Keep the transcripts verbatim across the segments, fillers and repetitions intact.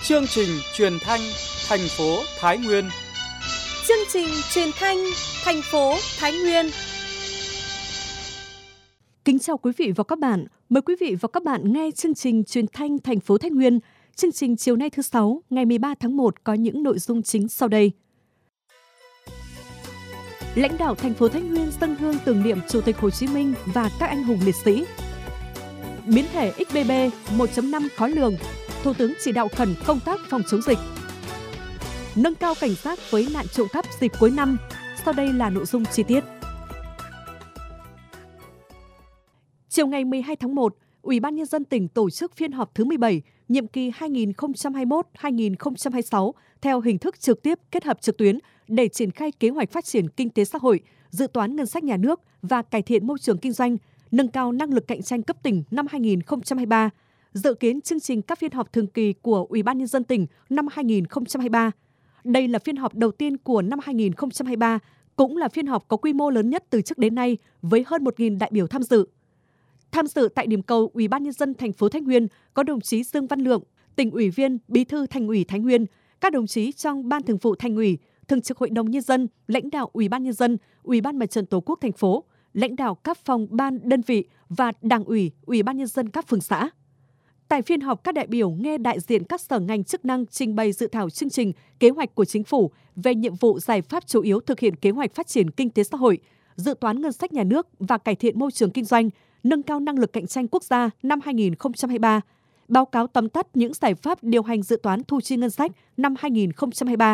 Chương trình truyền thanh thành phố Thái Nguyên. Chương trình truyền thanh thành phố Thái Nguyên. Kính chào quý vị và các bạn. Mời quý vị và các bạn nghe chương trình truyền thanh thành phố Thái Nguyên. Chương trình chiều nay thứ Sáu, ngày mười ba tháng một có những nội dung chính sau đây. Lãnh đạo thành phố Thái Nguyên dâng hương tưởng niệm Chủ tịch Hồ Chí Minh và các anh hùng liệt sĩ. Biến thể ích bê bê một chấm năm khó lường, Thủ tướng chỉ đạo khẩn công tác phòng chống dịch. Nâng cao cảnh giác với nạn trộm cắp dịp cuối năm. Sau đây là nội dung chi tiết. Chiều ngày mười hai tháng một, Ủy ban Nhân dân tỉnh tổ chức phiên họp thứ mười bảy, nhiệm kỳ hai nghìn không trăm hai mươi mốt đến hai nghìn không trăm hai mươi sáu theo hình thức trực tiếp kết hợp trực tuyến để triển khai kế hoạch phát triển kinh tế xã hội, dự toán ngân sách nhà nước và cải thiện môi trường kinh doanh, nâng cao năng lực cạnh tranh cấp tỉnh năm hai nghìn không trăm hai mươi ba. Dự kiến chương trình các phiên họp thường kỳ của Ủy ban Nhân dân tỉnh năm hai nghìn không trăm hai mươi ba. Đây là phiên họp đầu tiên của năm hai nghìn không trăm hai mươi ba, cũng là phiên họp có quy mô lớn nhất từ trước đến nay với hơn một nghìn đại biểu tham dự. Tham dự tại điểm cầu Ủy ban Nhân dân thành phố Thái Nguyên có đồng chí Dương Văn Lượng, Tỉnh ủy viên, Bí thư Thành ủy Thái Nguyên, các đồng chí trong Ban Thường vụ Thành ủy, Thường trực Hội đồng Nhân dân, lãnh đạo Ủy ban Nhân dân, Ủy ban Mặt trận Tổ quốc thành phố, lãnh đạo các phòng ban đơn vị và Đảng ủy, Ủy ban Nhân dân các phường xã. Tại phiên họp, các đại biểu nghe đại diện các sở ngành chức năng trình bày dự thảo chương trình, kế hoạch của Chính phủ về nhiệm vụ giải pháp chủ yếu thực hiện kế hoạch phát triển kinh tế xã hội, dự toán ngân sách nhà nước và cải thiện môi trường kinh doanh, nâng cao năng lực cạnh tranh quốc gia năm hai nghìn không trăm hai mươi ba, báo cáo tóm tắt những giải pháp điều hành dự toán thu chi ngân sách năm hai nghìn không trăm hai mươi ba.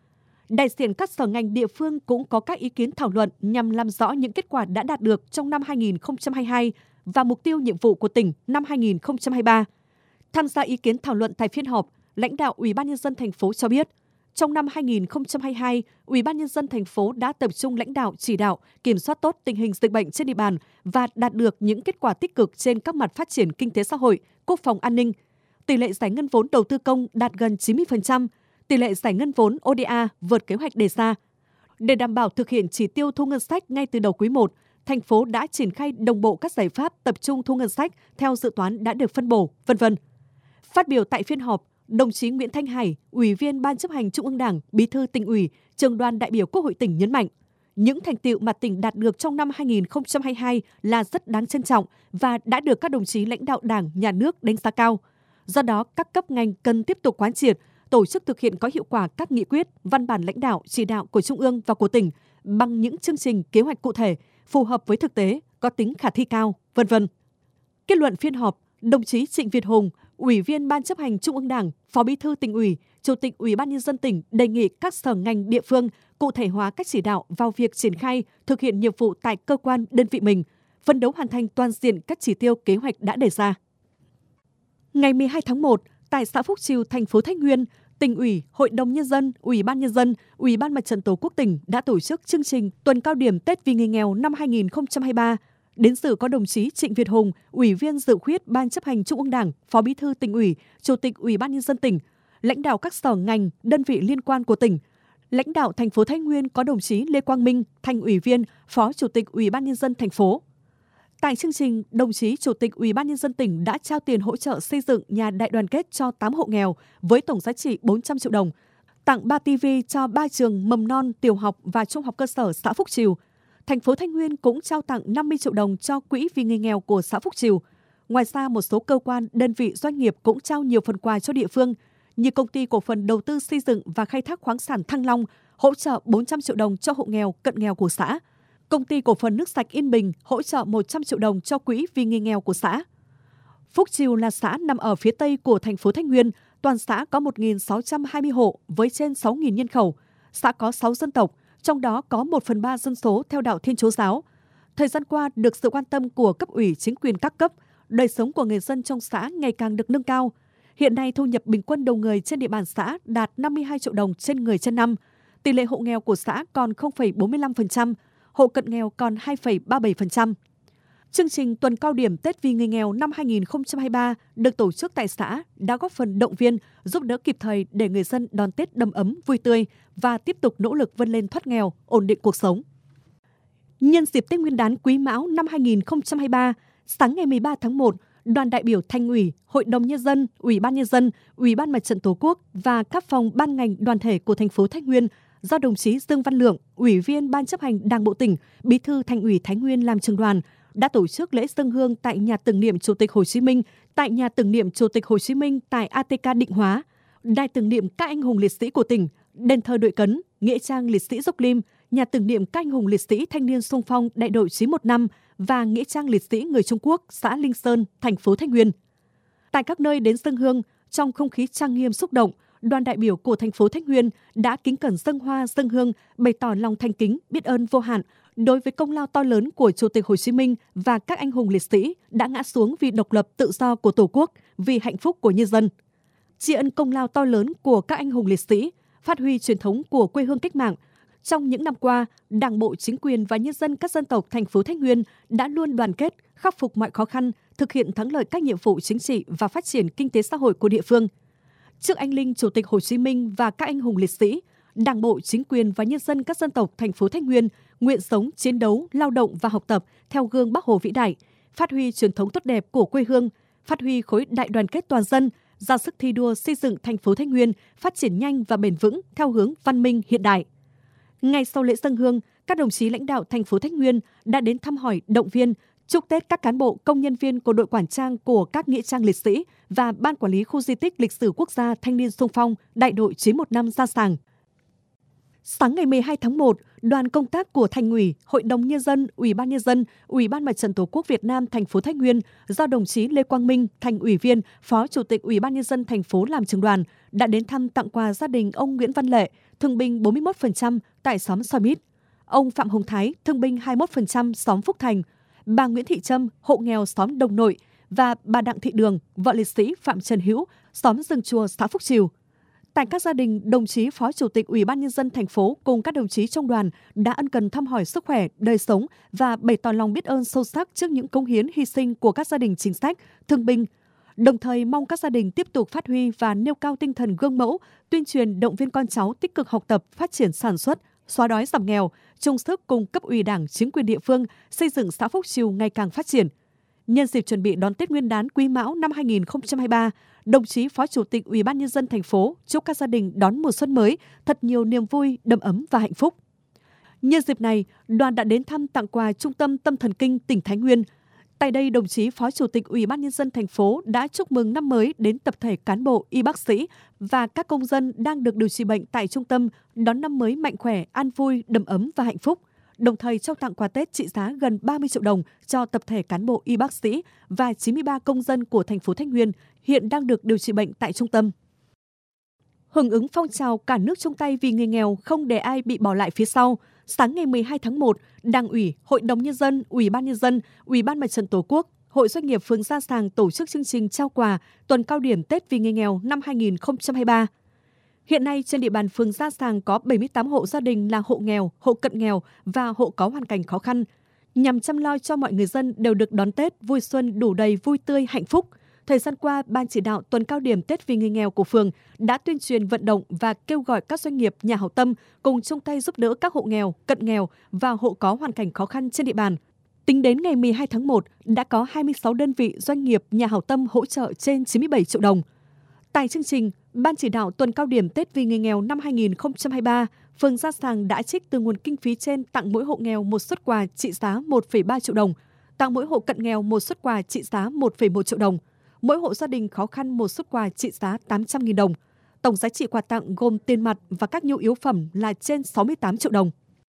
Đại diện các sở ngành địa phương cũng có các ý kiến thảo luận nhằm làm rõ những kết quả đã đạt được trong năm hai nghìn không trăm hai mươi hai và mục tiêu nhiệm vụ của tỉnh năm hai nghìn không trăm hai mươi ba. Tham gia ý kiến thảo luận tại phiên họp, lãnh đạo Ủy ban Nhân dân thành phố cho biết, trong năm hai nghìn không trăm hai mươi hai, Ủy ban Nhân dân thành phố đã tập trung lãnh đạo chỉ đạo, kiểm soát tốt tình hình dịch bệnh trên địa bàn và đạt được những kết quả tích cực trên các mặt phát triển kinh tế xã hội, quốc phòng an ninh. Tỷ lệ giải ngân vốn đầu tư công đạt gần chín mươi phần trăm, tỷ lệ giải ngân vốn ô đê a vượt kế hoạch đề ra. Để đảm bảo thực hiện chỉ tiêu thu ngân sách ngay từ đầu quý một, thành phố đã triển khai đồng bộ các giải pháp tập trung thu ngân sách theo dự toán đã được phân bổ, vân vân. Phát biểu tại phiên họp, đồng chí Nguyễn Thanh Hải, Ủy viên Ban chấp hành Trung ương Đảng, Bí thư Tỉnh ủy, Trưởng đoàn đại biểu Quốc hội tỉnh nhấn mạnh, những thành tựu mà tỉnh đạt được trong năm hai nghìn không trăm hai mươi hai là rất đáng trân trọng và đã được các đồng chí lãnh đạo Đảng, Nhà nước đánh giá cao. Do đó, các cấp ngành cần tiếp tục quán triệt, tổ chức thực hiện có hiệu quả các nghị quyết, văn bản lãnh đạo, chỉ đạo của Trung ương và của tỉnh bằng những chương trình kế hoạch cụ thể, phù hợp với thực tế, có tính khả thi cao, vân vân. Kết luận phiên họp, đồng chí Trịnh Việt Hùng, Ủy viên Ban chấp hành Trung ương Đảng, Phó Bí thư Tỉnh ủy, Chủ tịch Ủy ban Nhân dân tỉnh đề nghị các sở ngành địa phương cụ thể hóa các chỉ đạo vào việc triển khai thực hiện nhiệm vụ tại cơ quan đơn vị mình, phấn đấu hoàn thành toàn diện các chỉ tiêu kế hoạch đã đề ra. Ngày mười hai tháng một, tại xã Phúc Trìu, thành phố Thái Nguyên, Tỉnh ủy, Hội đồng Nhân dân, Ủy ban Nhân dân, Ủy ban Mặt trận Tổ quốc tỉnh đã tổ chức chương trình tuần cao điểm Tết vì người nghèo năm hai nghìn không trăm hai mươi ba. Đến dự có đồng chí Trịnh Việt Hùng, Ủy viên Dự khuyết Ban chấp hành Trung ương Đảng, Phó Bí thư Tỉnh ủy, Chủ tịch Ủy ban Nhân dân tỉnh, lãnh đạo các sở ngành, đơn vị liên quan của tỉnh. Lãnh đạo thành phố Thái Nguyên có đồng chí Lê Quang Minh, Thành ủy viên, Phó Chủ tịch Ủy ban Nhân dân thành phố. Tại chương trình, đồng chí Chủ tịch Ủy ban Nhân dân tỉnh đã trao tiền hỗ trợ xây dựng nhà đại đoàn kết cho tám hộ nghèo với tổng giá trị bốn trăm triệu đồng, tặng ba ti vi cho ba trường mầm non, tiểu học và trung học cơ sở xã Phúc Trìu. Thành phố Thái Nguyên cũng trao tặng năm mươi triệu đồng cho Quỹ vì người nghèo của xã Phúc Trìu. Ngoài ra, một số cơ quan, đơn vị, doanh nghiệp cũng trao nhiều phần quà cho địa phương, như Công ty Cổ phần Đầu tư Xây dựng và Khai thác khoáng sản Thăng Long hỗ trợ bốn trăm triệu đồng cho hộ nghèo, cận nghèo của xã. Công ty Cổ phần Nước sạch Yên Bình hỗ trợ một trăm triệu đồng cho Quỹ vì người nghèo của xã. Phúc Trìu là xã nằm ở phía tây của thành phố Thái Nguyên. Toàn xã có một nghìn sáu trăm hai mươi hộ với trên sáu nghìn nhân khẩu. Xã có sáu dân tộc, trong đó có một phần ba dân số theo đạo Thiên Chúa giáo. Thời gian qua, được sự quan tâm của cấp ủy chính quyền các cấp, đời sống của người dân trong xã ngày càng được nâng cao. Hiện nay, thu nhập bình quân đầu người trên địa bàn xã đạt năm mươi hai triệu đồng trên người trên năm. Tỷ lệ hộ nghèo của xã còn không phẩy bốn mươi lăm phần trăm, hộ cận nghèo còn hai phẩy ba mươi bảy phần trăm. Chương trình tuần cao điểm Tết vì người nghèo năm hai nghìn không trăm hai mươi ba được tổ chức tại xã đã góp phần động viên, giúp đỡ kịp thời để người dân đón Tết đầm ấm, vui tươi và tiếp tục nỗ lực vươn lên thoát nghèo, ổn định cuộc sống. Nhân dịp Tết Nguyên đán Quý Mão năm hai nghìn không trăm hai mươi ba, sáng ngày mười ba tháng một, đoàn đại biểu Thành ủy, Hội đồng Nhân dân, Ủy ban Nhân dân, Ủy ban Mặt trận Tổ quốc và các phòng ban ngành đoàn thể của thành phố Thái Nguyên do đồng chí Dương Văn Lượng, Ủy viên Ban chấp hành Đảng bộ tỉnh, Bí thư Thành ủy Thái Nguyên làm trưởng đoàn, đã tổ chức lễ dâng hương tại nhà tưởng niệm Chủ tịch Hồ Chí Minh, tại nhà tưởng niệm Chủ tịch Hồ Chí Minh tại a tê ca Định Hóa, đài tưởng niệm các anh hùng liệt sĩ của tỉnh, đền thờ Đội Cấn, nghĩa trang liệt sĩ Dốc Lim, nhà tưởng niệm các anh hùng liệt sĩ thanh niên xung phong đại đội chín một năm và nghĩa trang liệt sĩ người Trung Quốc, xã Linh Sơn, thành phố Thái Nguyên. Tại các nơi đến dâng hương, trong không khí trang nghiêm xúc động, đoàn đại biểu của thành phố Thái Nguyên đã kính cẩn dâng hoa dâng hương, bày tỏ lòng thành kính, biết ơn vô hạn đối với công lao to lớn của Chủ tịch Hồ Chí Minh và các anh hùng liệt sĩ đã ngã xuống vì độc lập tự do của Tổ quốc, vì hạnh phúc của nhân dân. Tri ân công lao to lớn của các anh hùng liệt sĩ, phát huy truyền thống của quê hương cách mạng. Trong những năm qua, Đảng bộ, chính quyền và nhân dân các dân tộc thành phố Thái Nguyên đã luôn đoàn kết, khắc phục mọi khó khăn, thực hiện thắng lợi các nhiệm vụ chính trị và phát triển kinh tế xã hội của địa phương. Trước anh linh Chủ tịch Hồ Chí Minh và các anh hùng liệt sĩ, Đảng bộ, chính quyền và nhân dân các dân tộc thành phố Thái Nguyên nguyện sống, chiến đấu, lao động và học tập theo gương Bác Hồ vĩ đại, phát huy truyền thống tốt đẹp của quê hương, phát huy khối đại đoàn kết toàn dân, ra sức thi đua xây dựng thành phố Thái Nguyên phát triển nhanh và bền vững theo hướng văn minh hiện đại. Ngay sau lễ dâng hương, các đồng chí lãnh đạo thành phố Thái Nguyên đã đến thăm hỏi, động viên, chúc Tết các cán bộ, công nhân viên của đội quản trang của các nghĩa trang liệt sĩ và Ban Quản lý Khu di tích lịch sử quốc gia Thanh niên xung phong đại đội chín một năm ra sàng. Sáng ngày mười hai tháng một, đoàn công tác của Thành ủy, Hội đồng Nhân dân, Ủy ban Nhân dân, Ủy ban Mặt trận Tổ quốc Việt Nam thành phố Thái Nguyên do đồng chí Lê Quang Minh, Thành ủy viên, Phó Chủ tịch Ủy ban Nhân dân thành phố làm trưởng đoàn đã đến thăm tặng quà gia đình ông Nguyễn Văn Lệ, thương binh bốn mươi mốt phần trăm tại xóm Soi Mít, ông Phạm Hồng Thái, thương binh hai mươi mốt phần trăm xóm Phúc Thành, bà Nguyễn Thị Trâm, hộ nghèo xóm Đồng Nội và bà Đặng Thị Đường, vợ liệt sĩ Phạm Trần Hữu, xóm Rừng Chùa, xã Phúc Trìu. Tại các gia đình, đồng chí Phó Chủ tịch Ủy ban Nhân dân thành phố cùng các đồng chí trong đoàn đã ân cần thăm hỏi sức khỏe, đời sống và bày tỏ lòng biết ơn sâu sắc trước những cống hiến hy sinh của các gia đình chính sách, thương binh. Đồng thời mong các gia đình tiếp tục phát huy và nêu cao tinh thần gương mẫu, tuyên truyền động viên con cháu tích cực học tập, phát triển sản xuất, xóa đói giảm nghèo, chung sức cùng cấp ủy Đảng, chính quyền địa phương xây dựng xã Phúc Trìu ngày càng phát triển. Nhân dịp chuẩn bị đón Tết Nguyên đán Quý Mão năm hai nghìn không trăm hai mươi ba, đồng chí Phó Chủ tịch Ủy ban Nhân dân thành phố chúc các gia đình đón mùa xuân mới thật nhiều niềm vui, đầm ấm và hạnh phúc. Nhân dịp này, đoàn đã đến thăm tặng quà Trung tâm Tâm thần kinh tỉnh Thái Nguyên. Tại đây, đồng chí Phó Chủ tịch Ủy ban Nhân dân thành phố đã chúc mừng năm mới đến tập thể cán bộ, y bác sĩ và các công dân đang được điều trị bệnh tại trung tâm đón năm mới mạnh khỏe, an vui, đầm ấm và hạnh phúc. Đồng thời trao tặng quà Tết trị giá gần ba mươi triệu đồng cho tập thể cán bộ y bác sĩ và chín mươi ba công dân của thành phố Thái Nguyên hiện đang được điều trị bệnh tại trung tâm. Hưởng ứng phong trào cả nước chung tay vì người nghèo, không để ai bị bỏ lại phía sau, sáng ngày mười hai tháng một, Đảng ủy, Hội đồng Nhân dân, Ủy ban Nhân dân, Ủy ban Mặt trận Tổ quốc, Hội Doanh nghiệp phường Gia Sàng tổ chức chương trình trao quà tuần cao điểm Tết vì người nghèo năm hai nghìn không trăm hai mươi ba. Hiện nay trên địa bàn phường Gia Sàng có bảy mươi tám hộ gia đình là hộ nghèo, hộ cận nghèo và hộ có hoàn cảnh khó khăn. Nhằm chăm lo cho mọi người dân đều được đón Tết vui xuân đủ đầy vui tươi hạnh phúc, thời gian qua, Ban chỉ đạo tuần cao điểm Tết vì người nghèo của phường đã tuyên truyền vận động và kêu gọi các doanh nghiệp nhà hảo tâm cùng chung tay giúp đỡ các hộ nghèo, cận nghèo và hộ có hoàn cảnh khó khăn trên địa bàn. Tính đến ngày mười hai tháng một, đã có hai mươi sáu đơn vị doanh nghiệp nhà hảo tâm hỗ trợ trên chín mươi bảy triệu đồng. Tại chương trình, Ban chỉ đạo tuần cao điểm Tết vì người nghèo năm hai nghìn không trăm hai mươi ba, phường Gia Sàng đã trích từ nguồn kinh phí trên tặng mỗi hộ nghèo một suất quà trị giá một phẩy ba triệu đồng, tặng mỗi hộ cận nghèo một suất quà trị giá một phẩy một triệu đồng, mỗi hộ gia đình khó khăn một suất quà trị giá tám trăm nghìn đồng. Tổng giá trị quà tặng gồm tiền mặt và các nhu yếu phẩm là trên sáu mươi tám triệu đồng.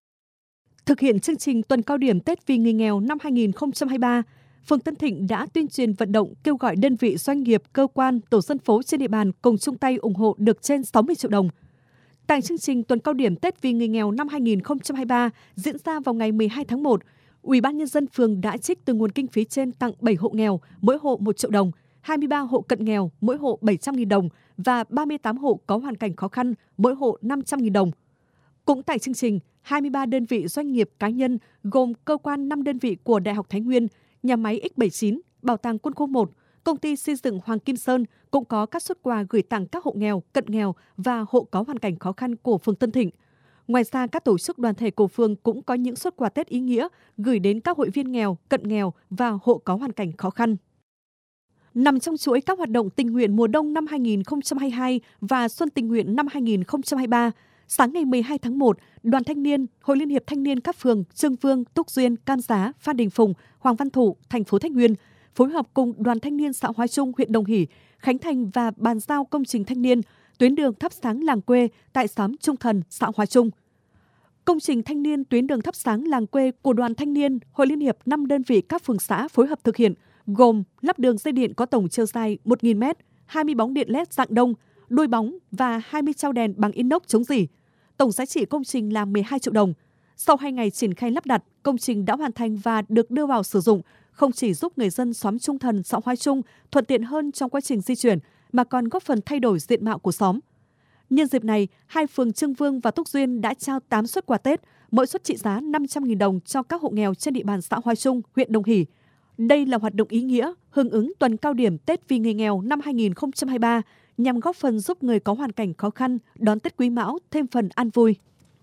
Thực hiện chương trình tuần cao điểm Tết vì người nghèo năm hai nghìn không trăm hai mươi ba, phường Tân Thịnh đã tuyên truyền vận động kêu gọi đơn vị doanh nghiệp, cơ quan, tổ dân phố trên địa bàn cùng chung tay ủng hộ được trên sáu mươi triệu đồng. Tại chương trình tuần cao điểm Tết vì người nghèo năm hai nghìn không trăm hai mươi ba diễn ra vào ngày mười hai tháng một, Ủy ban Nhân dân phường đã trích từ nguồn kinh phí trên tặng bảy hộ nghèo, mỗi hộ một triệu đồng, hai mươi ba hộ cận nghèo, mỗi hộ bảy trăm nghìn đồng và ba mươi tám hộ có hoàn cảnh khó khăn, mỗi hộ năm trăm nghìn đồng. Cũng tại chương trình, hai mươi ba đơn vị doanh nghiệp cá nhân gồm cơ quan năm đơn vị của Đại học Thái Nguyên, nhà máy X bảy mươi chín, Bảo tàng Quân khu một, công ty xây dựng Hoàng Kim Sơn cũng có các suất quà gửi tặng các hộ nghèo, cận nghèo và hộ có hoàn cảnh khó khăn của phường Tân Thịnh. Ngoài ra, các tổ chức đoàn thể của phường cũng có những suất quà Tết ý nghĩa gửi đến các hội viên nghèo, cận nghèo và hộ có hoàn cảnh khó khăn. Nằm trong chuỗi các hoạt động tình nguyện mùa đông năm hai nghìn không trăm hai mươi hai và xuân tình nguyện năm hai nghìn không trăm hai mươi ba, sáng ngày mười hai tháng một, Đoàn Thanh niên, Hội Liên hiệp Thanh niên các phường Trương Vương, Túc Duyên, Cam Giá, Phan Đình Phùng, Hoàng Văn Thụ, thành phố Thái Nguyên phối hợp cùng Đoàn Thanh niên xã Hóa Trung, huyện Đồng Hỷ khánh thành và bàn giao công trình thanh niên tuyến đường thắp sáng làng quê tại xóm Trung Thần, xã Hóa Trung. Công trình thanh niên tuyến đường thắp sáng làng quê của Đoàn Thanh niên, Hội Liên hiệp năm đơn vị các phường xã phối hợp thực hiện gồm lắp đường dây điện có tổng chiều dài một nghìn mét, hai mươi bóng điện led dạng đông, đuôi bóng và hai mươi trao đèn bằng inox chống rỉ. Tổng giá trị công trình là mười hai triệu đồng. Sau hai ngày triển khai lắp đặt, công trình đã hoàn thành và được đưa vào sử dụng, không chỉ giúp người dân xóm Trung Thần, xã Hóa Trung thuận tiện hơn trong quá trình di chuyển, mà còn góp phần thay đổi diện mạo của xóm. Nhân dịp này, hai phường Trương Vương và Túc Duyên đã trao tám suất quà Tết, mỗi suất trị giá năm trăm nghìn đồng cho các hộ nghèo trên địa bàn xã Hóa Trung, huyện Đồng Hỷ. Đây là hoạt động ý nghĩa, hưởng ứng tuần cao điểm Tết vì người nghèo năm hai nghìn không trăm hai mươi ba, nhằm góp phần giúp người có hoàn cảnh khó khăn đón Tết Quý Mão thêm phần an vui.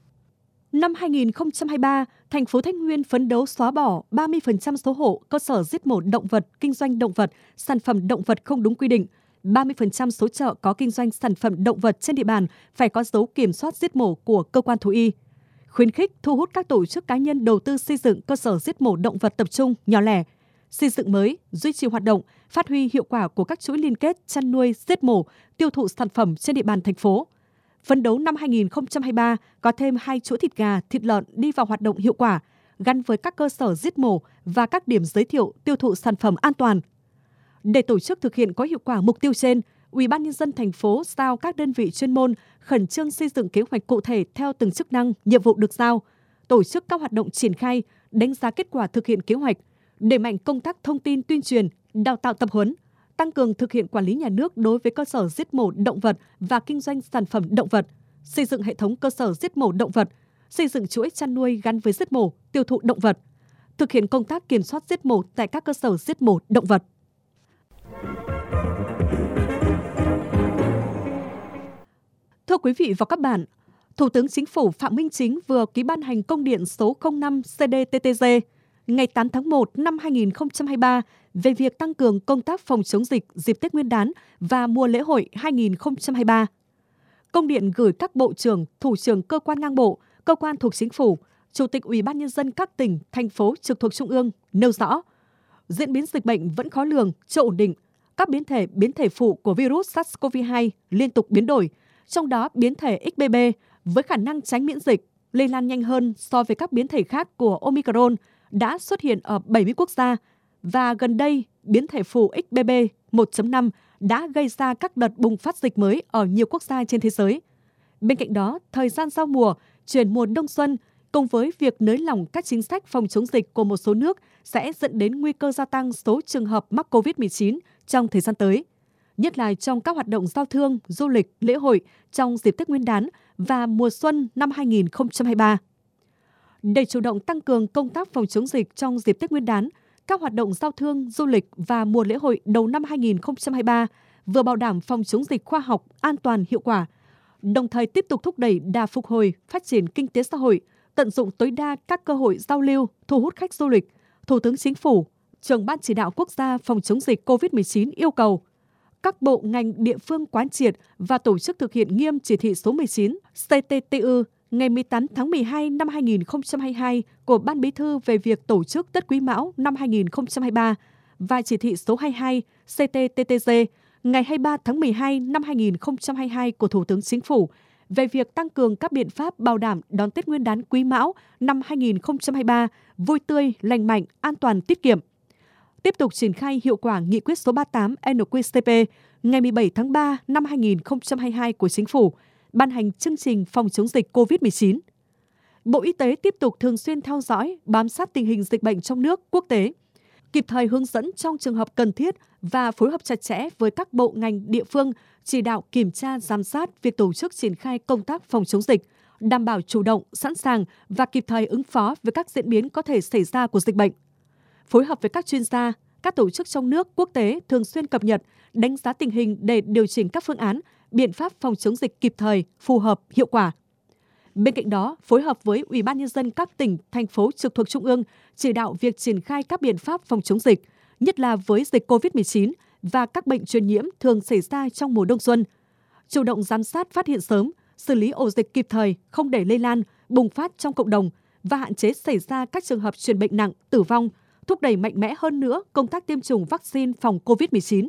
Năm hai nghìn không trăm hai mươi ba, thành phố Thái Nguyên phấn đấu xóa bỏ ba mươi phần trăm số hộ cơ sở giết mổ động vật, kinh doanh động vật, sản phẩm động vật không đúng quy định. ba mươi phần trăm số chợ có kinh doanh sản phẩm động vật trên địa bàn phải có dấu kiểm soát giết mổ của cơ quan thú y. Khuyến khích thu hút các tổ chức cá nhân đầu tư xây dựng cơ sở giết mổ động vật tập trung, nhỏ lẻ, xây dựng mới, duy trì hoạt động, phát huy hiệu quả của các chuỗi liên kết chăn nuôi, giết mổ, tiêu thụ sản phẩm trên địa bàn thành phố. Phấn đấu năm hai nghìn không trăm hai mươi ba có thêm hai chuỗi thịt gà, thịt lợn đi vào hoạt động hiệu quả, gắn với các cơ sở giết mổ và các điểm giới thiệu tiêu thụ sản phẩm an toàn. Để tổ chức thực hiện có hiệu quả mục tiêu trên, Ủy ban nhân dân thành phố giao các đơn vị chuyên môn khẩn trương xây dựng kế hoạch cụ thể theo từng chức năng, nhiệm vụ được giao, tổ chức các hoạt động triển khai, đánh giá kết quả thực hiện kế hoạch, đẩy mạnh công tác thông tin tuyên truyền, đào tạo tập huấn, tăng cường thực hiện quản lý nhà nước đối với cơ sở giết mổ động vật và kinh doanh sản phẩm động vật, xây dựng hệ thống cơ sở giết mổ động vật, xây dựng chuỗi chăn nuôi gắn với giết mổ, tiêu thụ động vật, thực hiện công tác kiểm soát giết mổ tại các cơ sở giết mổ động vật. Thưa quý vị và các bạn, Thủ tướng Chính phủ Phạm Minh Chính vừa ký ban hành công điện số không năm C D T T G ngày tám tháng một năm hai nghìn không trăm hai mươi ba về việc tăng cường công tác phòng chống dịch dịp Tết Nguyên đán và mùa lễ hội hai nghìn không trăm hai mươi ba. Công điện gửi các bộ trưởng, thủ trưởng cơ quan ngang bộ, cơ quan thuộc Chính phủ, Chủ tịch Ủy ban nhân dân các tỉnh, thành phố trực thuộc Trung ương nêu rõ, diễn biến dịch bệnh vẫn khó lường, chưa ổn định, các biến thể biến thể phụ của virus SARS-xê o vê hai liên tục biến đổi, trong đó biến thể X B B với khả năng tránh miễn dịch, lây lan nhanh hơn so với các biến thể khác của Omicron đã xuất hiện ở bảy mươi quốc gia, và gần đây biến thể phụ X B B một chấm năm đã gây ra các đợt bùng phát dịch mới ở nhiều quốc gia trên thế giới. Bên cạnh đó, thời gian giao mùa, chuyển mùa đông xuân cùng với việc nới lỏng các chính sách phòng chống dịch của một số nước sẽ dẫn đến nguy cơ gia tăng số trường hợp mắc covid mười chín trong thời gian tới, nhất là trong các hoạt động giao thương, du lịch, lễ hội trong dịp Tết Nguyên đán và mùa xuân năm hai nghìn không trăm hai mươi ba. Để chủ động tăng cường công tác phòng chống dịch trong dịp Tết Nguyên đán, các hoạt động giao thương, du lịch và mùa lễ hội đầu năm hai nghìn không trăm hai mươi ba vừa bảo đảm phòng chống dịch khoa học, an toàn, hiệu quả, đồng thời tiếp tục thúc đẩy đà phục hồi, phát triển kinh tế xã hội, tận dụng tối đa các cơ hội giao lưu, thu hút khách du lịch. Thủ tướng Chính phủ, Trưởng Ban Chỉ đạo Quốc gia phòng chống dịch covid mười chín yêu cầu các bộ ngành địa phương quán triệt và tổ chức thực hiện nghiêm chỉ thị số mười chín C T T U ngày mười tám tháng mười hai năm hai nghìn không trăm hai mươi hai của Ban Bí thư về việc tổ chức Tết Quý Mão năm hai nghìn không trăm hai mươi ba và chỉ thị số hai mươi hai C T T T G ngày hai mươi ba tháng mười hai năm hai nghìn không trăm hai mươi hai của Thủ tướng Chính phủ về việc tăng cường các biện pháp bảo đảm đón Tết Nguyên đán Quý Mão năm hai nghìn không trăm hai mươi ba vui tươi, lành mạnh, an toàn, tiết kiệm. Tiếp tục triển khai hiệu quả nghị quyết số ba mươi tám N Q C P ngày mười bảy tháng ba năm hai nghìn không trăm hai mươi hai của Chính phủ, ban hành chương trình phòng chống dịch covid mười chín. Bộ Y tế tiếp tục thường xuyên theo dõi, bám sát tình hình dịch bệnh trong nước, quốc tế, kịp thời hướng dẫn trong trường hợp cần thiết và phối hợp chặt chẽ với các bộ ngành địa phương, chỉ đạo kiểm tra, giám sát việc tổ chức triển khai công tác phòng chống dịch, đảm bảo chủ động, sẵn sàng và kịp thời ứng phó với các diễn biến có thể xảy ra của dịch bệnh. Phối hợp với các chuyên gia, các tổ chức trong nước, quốc tế thường xuyên cập nhật, đánh giá tình hình để điều chỉnh các phương án, biện pháp phòng chống dịch kịp thời, phù hợp, hiệu quả. Bên cạnh đó, phối hợp với Ủy ban nhân dân các tỉnh, thành phố trực thuộc Trung ương chỉ đạo việc triển khai các biện pháp phòng chống dịch, nhất là với dịch covid mười chín và các bệnh truyền nhiễm thường xảy ra trong mùa đông xuân. Chủ động giám sát, phát hiện sớm, xử lý ổ dịch kịp thời, không để lây lan, bùng phát trong cộng đồng và hạn chế xảy ra các trường hợp truyền bệnh nặng, tử vong, thúc đẩy mạnh mẽ hơn nữa công tác tiêm chủng vaccine phòng covid mười chín.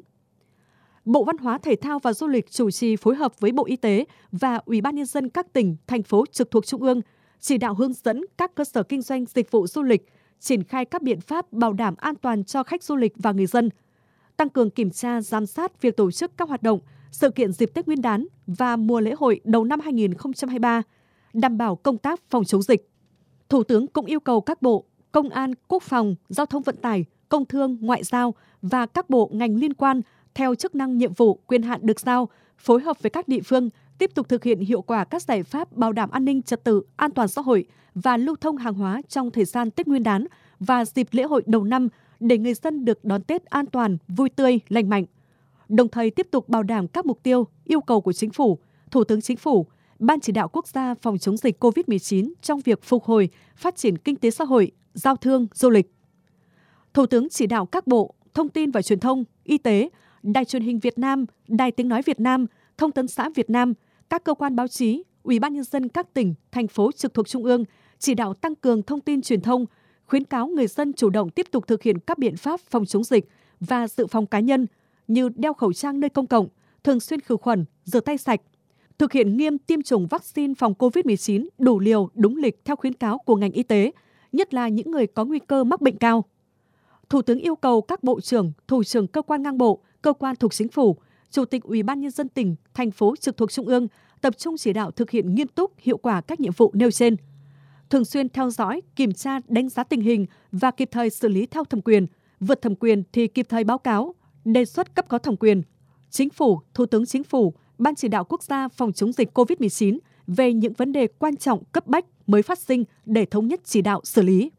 Bộ Văn hóa, Thể thao và Du lịch chủ trì phối hợp với Bộ Y tế và Ủy ban Nhân dân các tỉnh, thành phố trực thuộc Trung ương, chỉ đạo hướng dẫn các cơ sở kinh doanh dịch vụ du lịch triển khai các biện pháp bảo đảm an toàn cho khách du lịch và người dân, tăng cường kiểm tra, giám sát việc tổ chức các hoạt động, sự kiện dịp Tết Nguyên đán và mùa lễ hội đầu năm hai nghìn không trăm hai mươi ba, đảm bảo công tác phòng chống dịch. Thủ tướng cũng yêu cầu các bộ Công an, Quốc phòng, Giao thông vận tải, Công thương, Ngoại giao và các bộ ngành liên quan theo chức năng, nhiệm vụ, quyền hạn được giao, phối hợp với các địa phương tiếp tục thực hiện hiệu quả các giải pháp bảo đảm an ninh trật tự, an toàn xã hội và lưu thông hàng hóa trong thời gian Tết Nguyên đán và dịp lễ hội đầu năm để người dân được đón Tết an toàn, vui tươi, lành mạnh. Đồng thời tiếp tục bảo đảm các mục tiêu, yêu cầu của Chính phủ, Thủ tướng Chính phủ, Ban Chỉ đạo Quốc gia phòng chống dịch covid mười chín trong việc phục hồi, phát triển kinh tế xã hội, giao thương, du lịch. Thủ tướng chỉ đạo các bộ Thông tin và Truyền thông, Y tế, Đài Truyền hình Việt Nam, Đài Tiếng nói Việt Nam, Thông tấn xã Việt Nam, các cơ quan báo chí, Ủy ban Nhân dân các tỉnh, thành phố trực thuộc Trung ương chỉ đạo tăng cường thông tin truyền thông, khuyến cáo người dân chủ động tiếp tục thực hiện các biện pháp phòng chống dịch và dự phòng cá nhân như đeo khẩu trang nơi công cộng, thường xuyên khử khuẩn, rửa tay sạch, thực hiện nghiêm tiêm chủng vaccine phòng covid mười chín đủ liều, đúng lịch theo khuyến cáo của ngành y tế, nhất là những người có nguy cơ mắc bệnh cao. Thủ tướng yêu cầu các bộ trưởng, thủ trưởng cơ quan ngang bộ, cơ quan thuộc Chính phủ, Chủ tịch Ủy ban Nhân dân tỉnh, thành phố trực thuộc Trung ương tập trung chỉ đạo thực hiện nghiêm túc, hiệu quả các nhiệm vụ nêu trên. Thường xuyên theo dõi, kiểm tra, đánh giá tình hình và kịp thời xử lý theo thẩm quyền, vượt thẩm quyền thì kịp thời báo cáo, đề xuất cấp có thẩm quyền, Chính phủ, Thủ tướng Chính phủ, Ban Chỉ đạo Quốc gia phòng chống dịch covid mười chín về những vấn đề quan trọng cấp bách mới phát sinh để thống nhất chỉ đạo xử lý.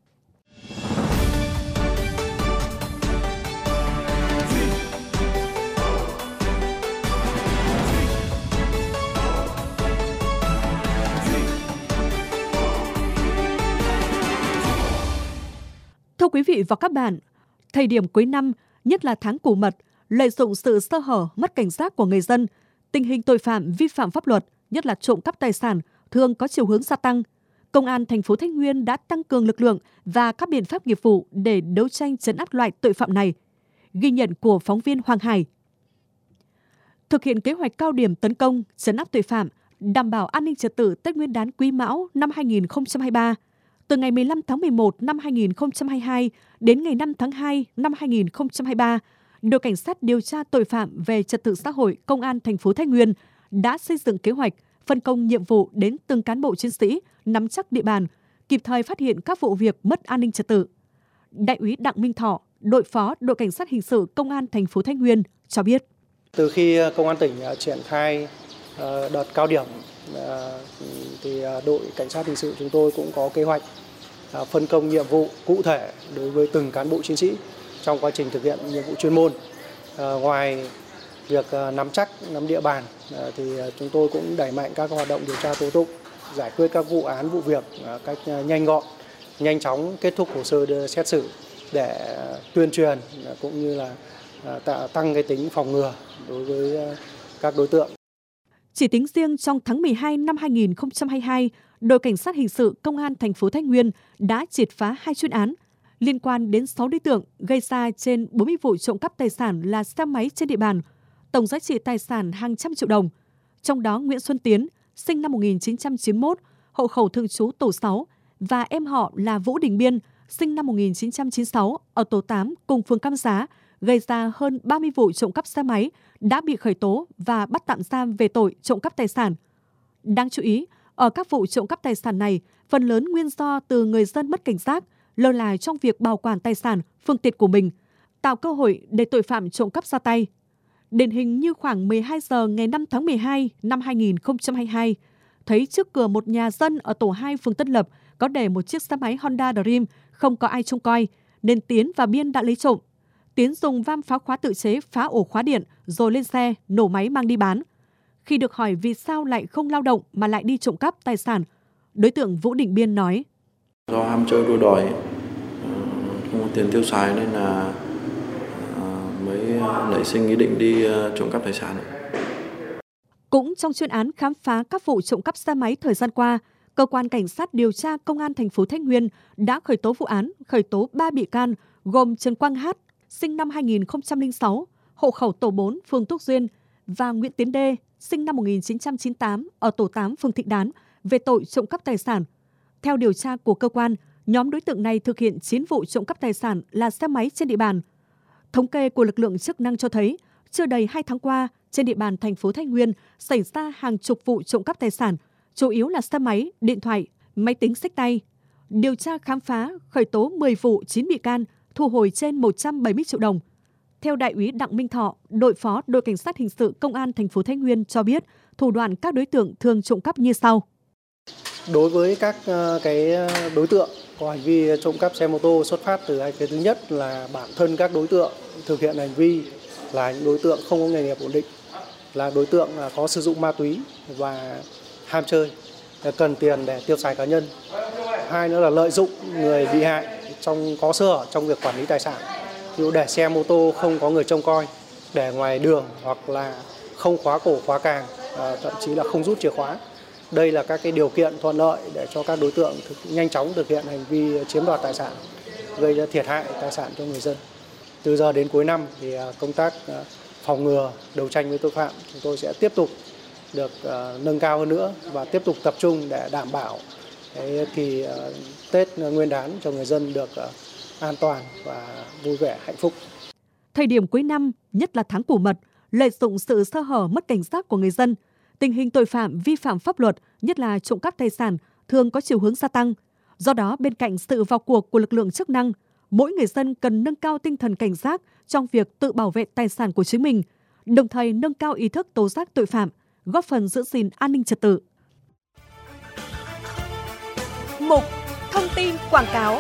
Thưa quý vị và các bạn, thời điểm cuối năm, nhất là tháng Củ Mật, lợi dụng sự sơ hở, mất cảnh giác của người dân, tình hình tội phạm vi phạm pháp luật, nhất là trộm cắp tài sản, thường có chiều hướng gia tăng. Công an thành phố Thái Nguyên đã tăng cường lực lượng và các biện pháp nghiệp vụ để đấu tranh trấn áp loại tội phạm này. Ghi nhận của phóng viên Hoàng Hải. Thực hiện kế hoạch cao điểm tấn công, trấn áp tội phạm, đảm bảo an ninh trật tự Tết Nguyên đán Quý Mão năm hai nghìn không trăm hai mươi ba, từ ngày mười lăm tháng mười một năm hai nghìn không trăm hai mươi hai đến ngày năm tháng hai năm hai nghìn không trăm hai mươi ba, đội cảnh sát điều tra tội phạm về trật tự xã hội Công an thành phố Thái Nguyên đã xây dựng kế hoạch, phân công nhiệm vụ đến từng cán bộ chiến sĩ nắm chắc địa bàn, kịp thời phát hiện các vụ việc mất an ninh trật tự. Đại úy Đặng Minh Thọ, đội phó đội cảnh sát hình sự Công an thành phố Thái Nguyên cho biết: Từ khi Công an tỉnh triển khai đợt cao điểm thì đội cảnh sát hình sự chúng tôi cũng có kế hoạch phân công nhiệm vụ cụ thể đối với từng cán bộ chiến sĩ trong quá trình thực hiện nhiệm vụ chuyên môn. Ngoài việc nắm chắc, nắm địa bàn thì chúng tôi cũng đẩy mạnh các hoạt động điều tra tố tụng, giải quyết các vụ án, vụ việc cách nhanh gọn, nhanh chóng kết thúc hồ sơ đưa xét xử để tuyên truyền cũng như là tăng cái tính phòng ngừa đối với các đối tượng. Chỉ tính riêng trong tháng mười hai năm hai nghìn không trăm hai mươi hai, đội cảnh sát hình sự Công an thành phố Thái Nguyên đã triệt phá hai chuyên án liên quan đến sáu đối tượng gây ra trên bốn mươi vụ trộm cắp tài sản là xe máy trên địa bàn, tổng giá trị tài sản hàng trăm triệu đồng. Trong đó Nguyễn Xuân Tiến, sinh năm một nghìn chín trăm chín mươi mốt, hộ khẩu thường trú tổ sáu, và em họ là Vũ Đình Biên, sinh năm một nghìn chín trăm chín mươi sáu, ở tổ tám cùng phường Cam Giá, gây ra hơn ba mươi vụ trộm cắp xe máy, đã bị khởi tố và bắt tạm giam về tội trộm cắp tài sản. Đáng chú ý, ở các vụ trộm cắp tài sản này, phần lớn nguyên do từ người dân mất cảnh giác, lơ là trong việc bảo quản tài sản, phương tiện của mình, tạo cơ hội để tội phạm trộm cắp ra tay. Điển hình như khoảng mười hai giờ ngày năm tháng mười hai năm hai nghìn không trăm hai mươi hai, thấy trước cửa một nhà dân ở tổ hai phường Tân Lập có để một chiếc xe máy Honda Dream không có ai trông coi, nên Tiến và Biên đã lấy trộm. Tiến dùng vam phá khóa tự chế phá ổ khóa điện rồi lên xe nổ máy mang đi bán. Khi được hỏi vì sao lại không lao động mà lại đi trộm cắp tài sản, đối tượng Vũ Đình Biên nói: Do ham chơi đua đòi, không có tiền tiêu xài nên là mới nảy sinh ý định đi trộm cắp tài sản. Cũng trong chuyên án khám phá các vụ trộm cắp xe máy thời gian qua, Cơ quan Cảnh sát điều tra Công an thành phố Thái Nguyên đã khởi tố vụ án, khởi tố ba bị can gồm Trần Quang Hát, sinh năm hai nghìn không trăm lẻ sáu, hộ khẩu tổ bốn, phường Túc Duyên, và Nguyễn Tiến Đê, sinh năm một nghìn chín trăm chín mươi tám, ở tổ tám, phường Thịnh Đán, về tội trộm cắp tài sản. Theo điều tra của cơ quan, nhóm đối tượng này thực hiện chín vụ trộm cắp tài sản là xe máy trên địa bàn. Thống kê của lực lượng chức năng cho thấy, chưa đầy hai tháng qua, trên địa bàn thành phố Thái Nguyên xảy ra hàng chục vụ trộm cắp tài sản, chủ yếu là xe máy, điện thoại, máy tính xách tay. Điều tra khám phá, khởi tố mười vụ, chín bị can, thu hồi trên một trăm bảy mươi triệu đồng. Theo Đại úy Đặng Minh Thọ, đội phó đội cảnh sát hình sự Công an thành phố Thái Nguyên cho biết, thủ đoạn các đối tượng thường trộm cắp như sau. Đối với các cái đối tượng có hành vi trộm cắp xe mô tô xuất phát từ hai cái, thứ nhất là bản thân các đối tượng thực hiện hành vi là những đối tượng không có nghề nghiệp ổn định, là đối tượng có sử dụng ma túy và ham chơi, cần tiền để tiêu xài cá nhân. Hai nữa là lợi dụng người bị hại trong có sơ hở trong việc quản lý tài sản, ví dụ để xe mô tô không có người trông coi, để ngoài đường hoặc là không khóa cổ khóa càng, thậm chí là không rút chìa khóa. Đây là các cái điều kiện thuận lợi để cho các đối tượng thực, nhanh chóng thực hiện hành vi chiếm đoạt tài sản, gây ra thiệt hại tài sản cho người dân. Từ giờ đến cuối năm thì công tác phòng ngừa, đấu tranh với tội phạm chúng tôi sẽ tiếp tục được uh, nâng cao hơn nữa và tiếp tục tập trung để đảm bảo cái kỳ uh, Tết Nguyên đán cho người dân được uh, an toàn và vui vẻ, hạnh phúc. Thời điểm cuối năm, nhất là tháng Củ Mật, lợi dụng sự sơ hở mất cảnh giác của người dân, tình hình tội phạm vi phạm pháp luật, nhất là trộm cắp tài sản, thường có chiều hướng gia tăng. Do đó, bên cạnh sự vào cuộc của lực lượng chức năng, mỗi người dân cần nâng cao tinh thần cảnh giác trong việc tự bảo vệ tài sản của chính mình, đồng thời nâng cao ý thức tố giác tội phạm, góp phần giữ gìn an ninh trật tự. Mục thông tin quảng cáo.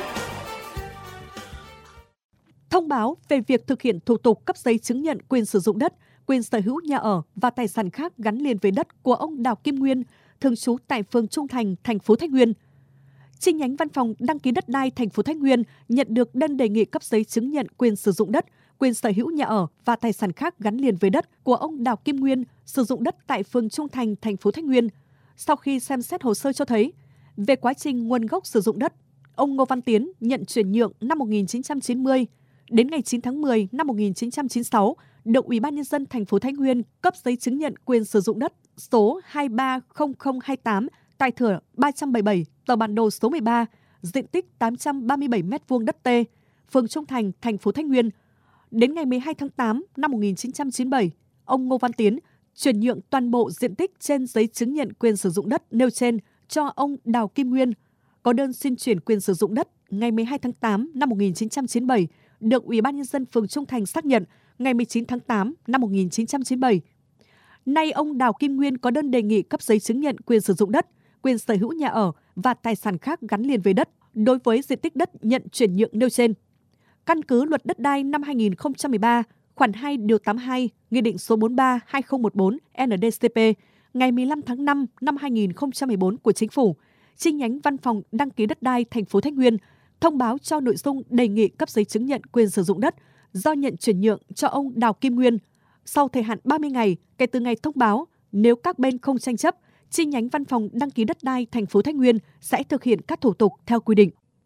Thông báo về việc thực hiện thủ tục cấp giấy chứng nhận quyền sử dụng đất, quyền sở hữu nhà ở và tài sản khác gắn liền với đất của ông Đào Kim Nguyên, thường trú tại phường Trung Thành, thành phố Thái Nguyên. Chi nhánh Văn phòng đăng ký đất đai thành phố Thái Nguyên nhận được đơn đề nghị cấp giấy chứng nhận quyền sử dụng đất, quyền sở hữu nhà ở và tài sản khác gắn liền với đất của ông Đào Kim Nguyên sử dụng đất tại phường Trung Thành, thành phố Thái Nguyên. Sau khi xem xét hồ sơ cho thấy, về quá trình nguồn gốc sử dụng đất, ông Ngô Văn Tiến nhận chuyển nhượng năm một nghìn chín trăm chín mươi, đến ngày chín tháng mười năm một nghìn chín trăm chín mươi sáu, được Ủy ban nhân dân thành phố Thái Nguyên cấp giấy chứng nhận quyền sử dụng đất số hai ba không không hai tám tại thửa ba trăm bảy mươi bảy, tờ bản đồ số mười ba, diện tích tám trăm ba mươi bảy mét vuông đất T, phường Trung Thành, thành phố Thái Nguyên. Đến ngày mười hai tháng tám năm một nghìn chín trăm chín mươi bảy, ông Ngô Văn Tiến chuyển nhượng toàn bộ diện tích trên giấy chứng nhận quyền sử dụng đất nêu trên cho ông Đào Kim Nguyên. Có đơn xin chuyển quyền sử dụng đất ngày mười hai tháng tám năm một nghìn chín trăm chín mươi bảy được Ủy ban nhân dân phường Trung Thành xác nhận ngày mười chín tháng tám năm một nghìn chín trăm chín mươi bảy. Nay ông Đào Kim Nguyên có đơn đề nghị cấp giấy chứng nhận quyền sử dụng đất, quyền sở hữu nhà ở và tài sản khác gắn liền với đất đối với diện tích đất nhận chuyển nhượng nêu trên. Căn cứ Luật Đất đai năm hai nghìn không trăm mười ba, khoản hai điều tám mươi hai, Nghị định số bốn mươi ba trên hai nghìn không trăm mười bốn N D C P ngày mười lăm tháng năm năm hai nghìn không trăm mười bốn của Chính phủ, chi nhánh Văn phòng đăng ký đất đai thành phố Thái Nguyên thông báo cho nội dung đề nghị cấp giấy chứng nhận quyền sử dụng đất do nhận chuyển nhượng cho ông Đào Kim Nguyên. Sau thời hạn ba mươi ngày kể từ ngày thông báo, nếu các bên không tranh chấp, chi nhánh Văn phòng đăng ký đất đai thành phố Thái Nguyên sẽ thực hiện các thủ tục theo quy định.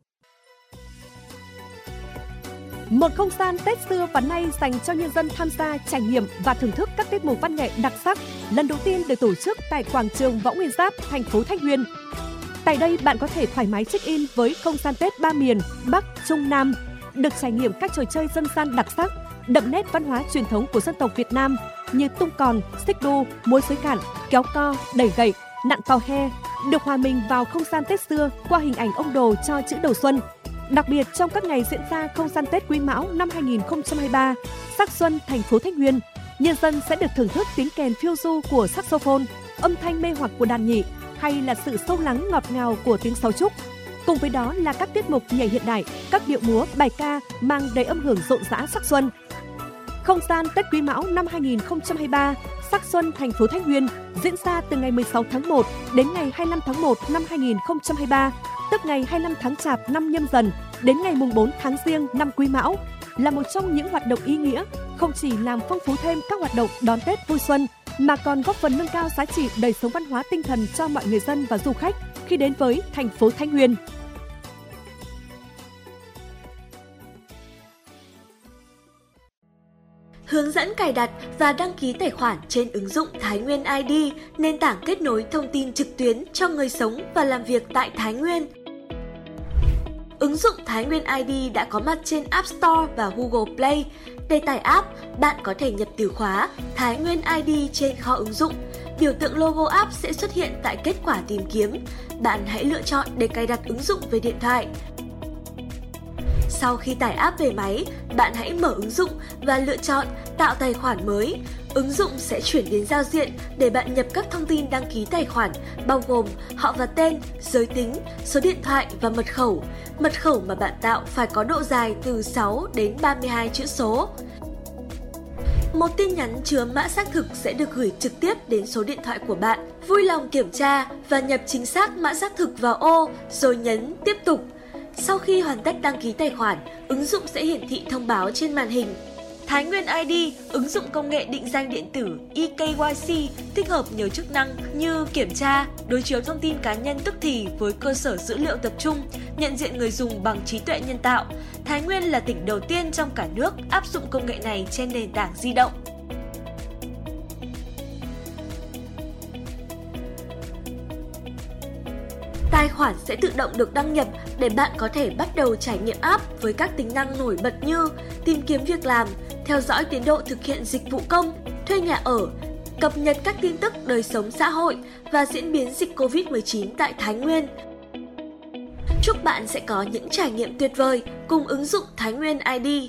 Một không gian Tết xưa và nay dành cho nhân dân tham gia trải nghiệm và thưởng thức các tiết mục văn nghệ đặc sắc lần đầu tiên được tổ chức tại quảng trường Võ Nguyên Giáp, thành phố Thái Nguyên. Tại đây bạn có thể thoải mái check-in với không gian Tết ba miền Bắc, Trung, Nam, được trải nghiệm các trò chơi dân gian đặc sắc, đậm nét văn hóa truyền thống của dân tộc Việt Nam như tung còn, xích đu, múa xới cạn, kéo co, đẩy gậy, nặn tò he, được hòa mình vào không gian Tết xưa qua hình ảnh ông Đồ cho chữ đầu xuân. Đặc biệt trong các ngày diễn ra không gian Tết Quý Mão năm hai nghìn không trăm hai mươi ba, Sắc Xuân thành phố Thái Nguyên, nhân dân sẽ được thưởng thức tiếng kèn phiêu du của saxophone, âm thanh mê hoặc của đàn nhị hay là sự sâu lắng ngọt ngào của tiếng sáo trúc. Cùng với đó là các tiết mục nhảy hiện đại, các điệu múa, bài ca mang đầy âm hưởng rộn rã sắc xuân. Không gian Tết Quý Mão năm hai nghìn không trăm hai mươi ba, Sắc Xuân thành phố Thái Nguyên diễn ra từ ngày mười sáu tháng một đến ngày hai mươi lăm tháng một năm hai nghìn không trăm hai mươi ba, tức ngày hai mươi lăm tháng Chạp năm Nhâm Dần đến ngày mùng bốn tháng Giêng năm Quý Mão, là một trong những hoạt động ý nghĩa không chỉ làm phong phú thêm các hoạt động đón Tết vui xuân, mà còn góp phần nâng cao giá trị đời sống văn hóa tinh thần cho mọi người dân và du khách khi đến với thành phố Thái Nguyên. Hướng dẫn cài đặt và đăng ký tài khoản trên ứng dụng Thái Nguyên i đê, nền tảng kết nối thông tin trực tuyến cho người sống và làm việc tại Thái Nguyên. Ứng dụng Thái Nguyên i đê đã có mặt trên App Store và Google Play. Để tải app, bạn có thể nhập từ khóa Thái Nguyên i đê trên kho ứng dụng. Biểu tượng logo app sẽ xuất hiện tại kết quả tìm kiếm. Bạn hãy lựa chọn để cài đặt ứng dụng về điện thoại. Sau khi tải app về máy, bạn hãy mở ứng dụng và lựa chọn tạo tài khoản mới. Ứng dụng sẽ chuyển đến giao diện để bạn nhập các thông tin đăng ký tài khoản, bao gồm họ và tên, giới tính, số điện thoại và mật khẩu. Mật khẩu mà bạn tạo phải có độ dài từ sáu đến ba mươi hai chữ số. Một tin nhắn chứa mã xác thực sẽ được gửi trực tiếp đến số điện thoại của bạn. Vui lòng kiểm tra và nhập chính xác mã xác thực vào ô, rồi nhấn tiếp tục. Sau khi hoàn tất đăng ký tài khoản, ứng dụng sẽ hiển thị thông báo trên màn hình. Thái Nguyên i đê, ứng dụng công nghệ định danh điện tử e ca y xê, tích hợp nhiều chức năng như kiểm tra, đối chiếu thông tin cá nhân tức thì với cơ sở dữ liệu tập trung, nhận diện người dùng bằng trí tuệ nhân tạo. Thái Nguyên là tỉnh đầu tiên trong cả nước áp dụng công nghệ này trên nền tảng di động. Tài khoản sẽ tự động được đăng nhập để bạn có thể bắt đầu trải nghiệm app với các tính năng nổi bật như tìm kiếm việc làm, theo dõi tiến độ thực hiện dịch vụ công, thuê nhà ở, cập nhật các tin tức đời sống xã hội và diễn biến dịch covid mười chín tại Thái Nguyên. Chúc bạn sẽ có những trải nghiệm tuyệt vời cùng ứng dụng Thái Nguyên i đê.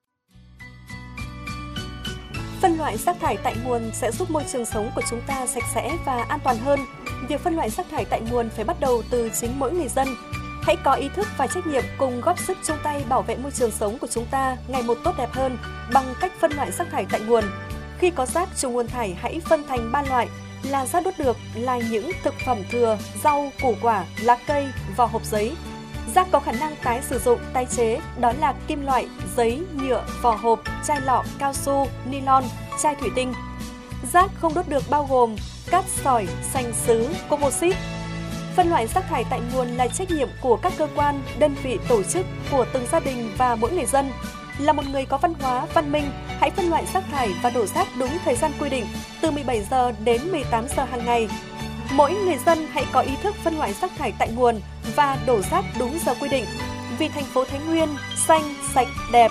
Phân loại rác thải tại nguồn sẽ giúp môi trường sống của chúng ta sạch sẽ và an toàn hơn. Việc phân loại rác thải tại nguồn phải bắt đầu từ chính mỗi người dân. Hãy có ý thức và trách nhiệm cùng góp sức chung tay bảo vệ môi trường sống của chúng ta ngày một tốt đẹp hơn bằng cách phân loại rác thải tại nguồn. Khi có rác trùng nguồn thải, hãy phân thành ba loại là rác đốt được là những thực phẩm thừa, rau, củ quả, lá cây, vỏ hộp giấy. Rác có khả năng tái sử dụng, tái chế đó là kim loại, giấy, nhựa, vỏ hộp, chai lọ, cao su, nylon, chai thủy tinh. Rác không đốt được bao gồm cát sỏi, sành sứ, composite. Phân loại rác thải tại nguồn là trách nhiệm của các cơ quan, đơn vị, tổ chức, của từng gia đình và mỗi người dân. Là một người có văn hóa, văn minh, hãy phân loại rác thải và đổ rác đúng thời gian quy định, từ mười bảy giờ đến mười tám giờ hàng ngày. Mỗi người dân hãy có ý thức phân loại rác thải tại nguồn và đổ rác đúng giờ quy định, vì thành phố Thái Nguyên xanh, sạch, đẹp.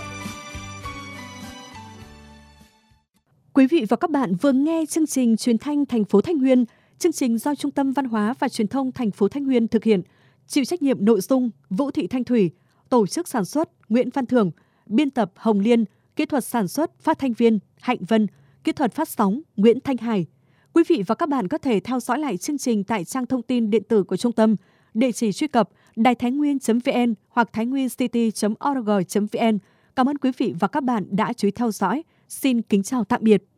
Quý vị và các bạn vừa nghe chương trình truyền thanh thành phố Thái Nguyên, chương trình do Trung tâm Văn hóa và Truyền thông thành phố Thái Nguyên thực hiện, chịu trách nhiệm nội dung Vũ Thị Thanh Thủy, tổ chức sản xuất Nguyễn Văn Thường, biên tập Hồng Liên, kỹ thuật sản xuất phát thanh viên Hạnh Vân, kỹ thuật phát sóng Nguyễn Thanh Hải. Quý vị và các bạn có thể theo dõi lại chương trình tại trang thông tin điện tử của trung tâm, địa chỉ truy cập đài thái nguyên chấm vn hoặc thainwincity chấm org chấm vn. Cảm ơn quý vị và các bạn đã chú ý theo dõi. Xin kính chào tạm biệt.